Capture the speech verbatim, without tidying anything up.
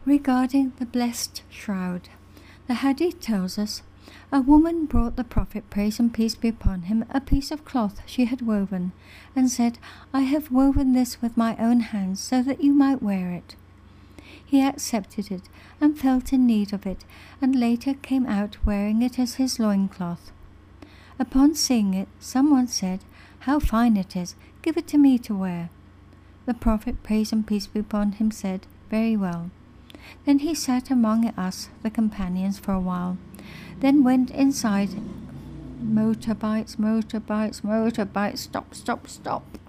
Regarding the blessed shroud, the hadith tells us, a woman brought the Prophet, praise and peace be upon him, a piece of cloth she had woven, and said, I have woven this with my own hands so that you might wear it. He accepted it and felt in need of it, and later came out wearing it as his loincloth. Upon seeing it, someone said, How fine it is, give it to me to wear. The Prophet, praise and peace be upon him, said, Very well. Then he sat among us, the companions, for a while, then went inside. Motorbikes, motorbikes, motorbikes, stop, stop, stop.